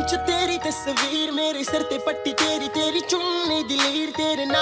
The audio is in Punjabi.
ਚ ਤੇਰੀ ਤਸਵੀਰ, ਮੇਰੇ ਸਿਰ ਤੇ ਪੱਟੀ ਤੇਰੀ, ਤੇਰੀ ਚੁੰਨੀ ਦੀ ਲੀਰ, ਤੇਰੇ ਨਾਲ